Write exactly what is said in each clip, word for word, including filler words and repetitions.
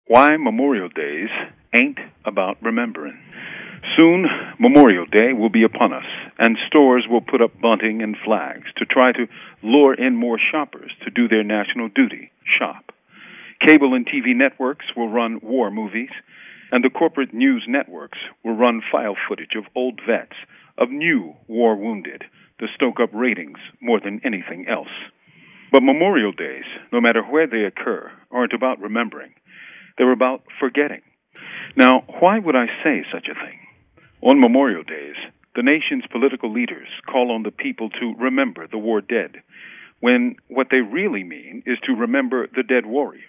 Why Memorial Days Ain't About Remembering. Soon, Memorial Day will be upon us, and stores will put up bunting and flags to try to lure in more shoppers to do their national duty, shop. Cable and T V networks will run war movies, and the corporate news networks will run file footage of old vets, of new war wounded, to stoke up ratings more than anything else. But Memorial Days, no matter where they occur, aren't about remembering. They're about forgetting. Now, why would I say such a thing? On Memorial Days, the nation's political leaders call on the people to remember the war dead, when what they really mean is to remember the dead warriors.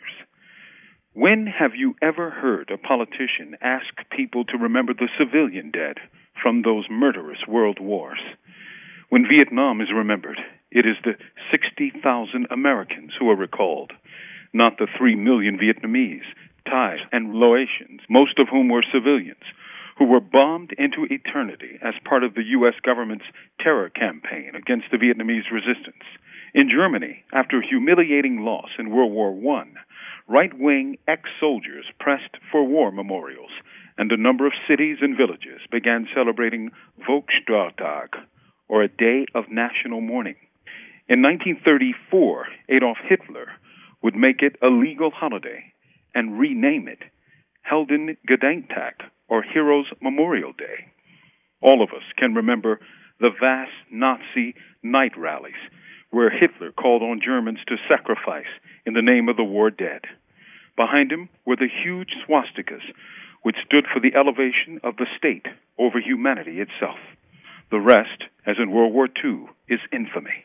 When have you ever heard a politician ask people to remember the civilian dead from those murderous world wars? When Vietnam is remembered, it is the sixty thousand Americans who are recalled, not the three million Vietnamese, Thais, and Laotians, most of whom were civilians, who were bombed into eternity as part of the U S government's terror campaign against the Vietnamese resistance. In Germany, after humiliating loss in World War One, right-wing ex-soldiers pressed for war memorials, and a number of cities and villages began celebrating Volkstag, or a day of national mourning. In nineteen thirty-four, Adolf Hitler would make it a legal holiday and rename it Heldengedenktag, or Heroes Memorial Day. All of us can remember the vast Nazi night rallies where Hitler called on Germans to sacrifice in the name of the war dead. Behind him were the huge swastikas, which stood for the elevation of the state over humanity itself. The rest, as in World War Two, is infamy.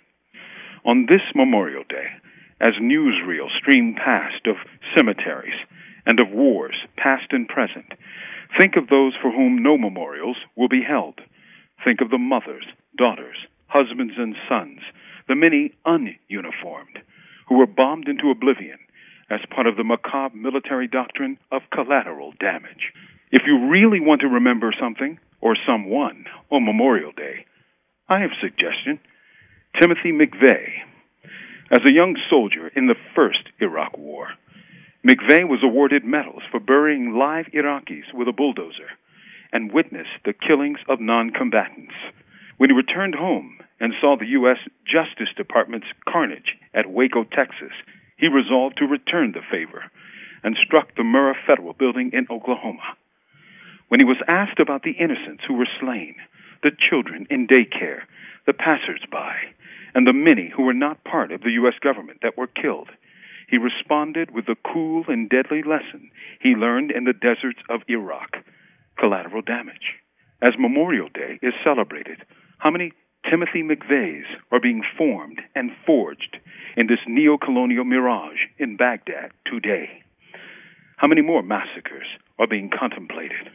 On this Memorial Day, as newsreels stream past of cemeteries and of wars, past and present, think of those for whom no memorials will be held. Think of the mothers, daughters, husbands, and sons, the many ununiformed, who were bombed into oblivion as part of the macabre military doctrine of collateral damage. If you really want to remember something, or someone, on Memorial Day, I have a suggestion. Timothy McVeigh. As a young soldier in the first Iraq War, McVeigh was awarded medals for burying live Iraqis with a bulldozer and witnessed the killings of non-combatants. When he returned home and saw the U S Justice Department's carnage at Waco, Texas, he resolved to return the favor and struck the Murrah Federal Building in Oklahoma. When he was asked about the innocents who were slain, the children in daycare, the passers-by, and the many who were not part of the U S government that were killed, he responded with the cool and deadly lesson he learned in the deserts of Iraq: collateral damage. As Memorial Day is celebrated, how many Timothy McVeighs are being formed and forged in this neo-colonial mirage in Baghdad today? How many more massacres are being contemplated?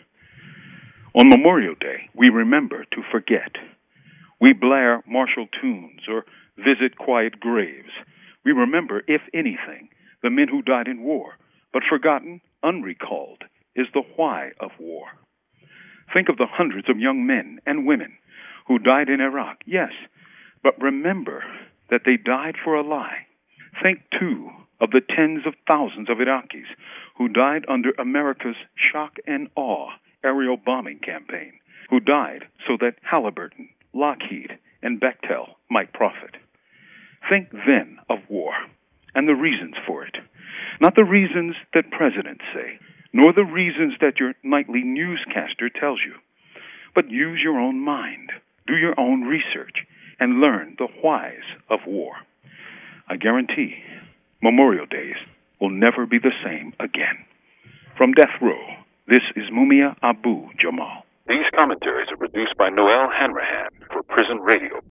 On Memorial Day, we remember to forget. We blare martial tunes or visit quiet graves. We remember, if anything, the men who died in war, but forgotten, unrecalled, is the why of war. Think of the hundreds of young men and women who died in Iraq, yes, but remember that they died for a lie. Think, too, of the tens of thousands of Iraqis who died under America's shock and awe aerial bombing campaign, who died so that Halliburton, Lockheed, and Bechtel might profit. Think then of war and the reasons for it, not the reasons that presidents say, nor the reasons that your nightly newscaster tells you, but use your own mind, do your own research, and learn the whys of war. I guarantee Memorial Days will never be the same again. From Death Row, this is Mumia Abu Jamal. These commentaries are produced by Noel Hanrahan for Prison Radio.